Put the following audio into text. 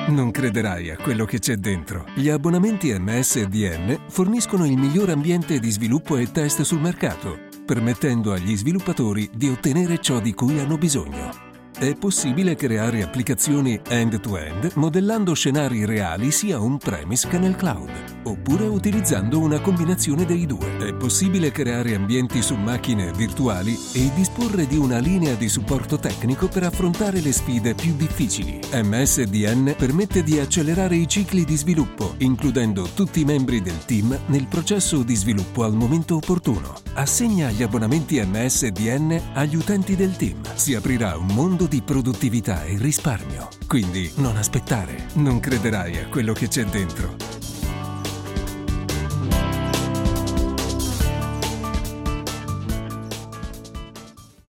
Non crederai a quello che c'è dentro. Gli abbonamenti MSDN forniscono il miglior ambiente di sviluppo e test sul mercato, permettendo agli sviluppatori di ottenere ciò di cui hanno bisogno. È possibile creare applicazioni end-to-end modellando scenari reali sia on-premise che nel cloud, oppure utilizzando una combinazione dei due. È possibile creare ambienti su macchine virtuali e disporre di una linea di supporto tecnico per affrontare le sfide più difficili. MSDN permette di accelerare i cicli di sviluppo, includendo tutti i membri del team nel processo di sviluppo al momento opportuno. Assegna gli abbonamenti MSDN agli utenti del team. Si aprirà un mondo di produttività e risparmio. Quindi non aspettare, non crederai a quello che c'è dentro.